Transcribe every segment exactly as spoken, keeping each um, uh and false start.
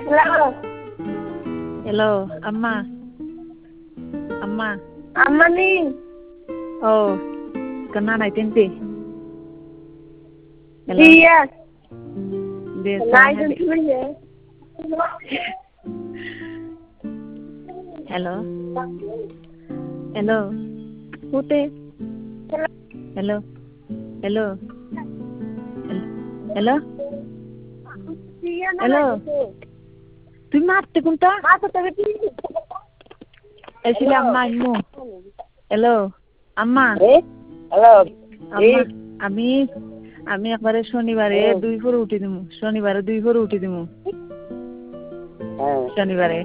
Hello. Hello, Amma. Amma. Amma ni. Oh, kena naik tinti. Hello. Iya. Dia Naik saya. tinti ya. Hello. Hello. Pute. Hello. Hello. Hello. Iya na. Hello. Tu mati kunta? Mata tapi. Eh sila amma mo. Hello. Amma. Eh? Hello. আম্মা আমি আমি একবারে শনিবারে দুই four উঠি দিমু শনিবারে দুই ফোর উঠি দিমু শনিবারে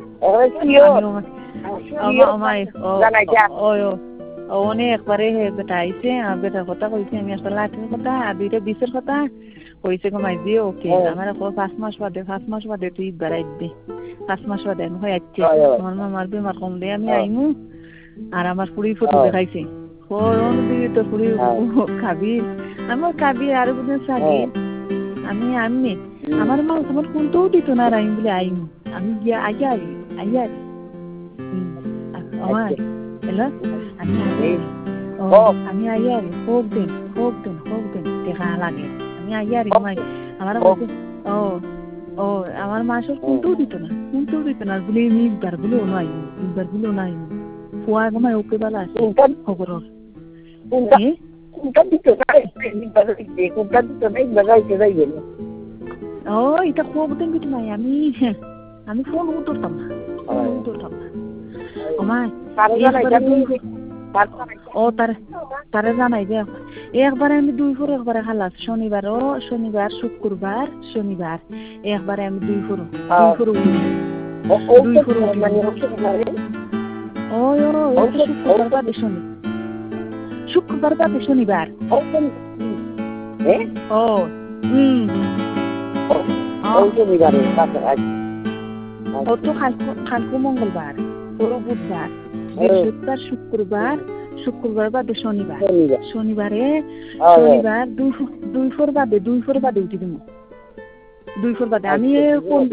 অনে একবারে হে বেটা আইছে বেটার কথা কইছে আমি একটা লাঠের কথা আর দুইটা বিষের কথা কইছে কমাই দিয়ে ওকে আমার পাঁচ মাস বাদে পাঁচ মাস বাদে তুই বেড়াই দি পাঁচ মাস বাদে আমি হয়ে যাচ্ছে আমার মামার বেমার কম দিয়ে আমি আইমু আর আমার পুরি ফটো দেখাইছে কোন দিকে তো পুরি খাবি আমার খাবি আর বুঝে সাগি আমি আমি আমার মা তোমার কোনটাও দিত না রাইম বলে আইমু আমি গিয়া আইয়া আইয়া আমার হ্যালো আমি ও আমি আইয়া হোক দিন হোক দিন হোক দিন দেখা লাগে আমি আইয়া মাই আমার ও ও আমার মা সব কোনটাও দিত না কোনটাও দিত না বলে আমি একবার বলে নাই একবার বলে নাই ফুয়া গমাই ওকে বলা খবর Eh? Kunta dito na eh. Kunta dito na ilagay sa iyo. Oh, ita ko butin gitu na আমি আমি ফোন উঠতাম না ফোন উঠতাম না ওমাই ও তার তারে জানাই দে একবারে আমি দুই ফোর একবারে খালাস শনিবার ও শনিবার শুক্রবার শনিবার একবারে আমি দুই ফোর দুই ফোর দুই ফোর মানে ও ও শুক্রবার বাদে শনি শুক্রবার বাদে শনিবার ও হুম ও তো কালকে মঙ্গলবার পরো বুধবার বৃহস্পতিবার শুক্রবার শুক্রবার বাদে শনিবার শনিবারে শনিবার দুই দুই ফোর বাদে দুই ফোর বাদে উঠি দিব দুই ফোর বাদে আমি কোন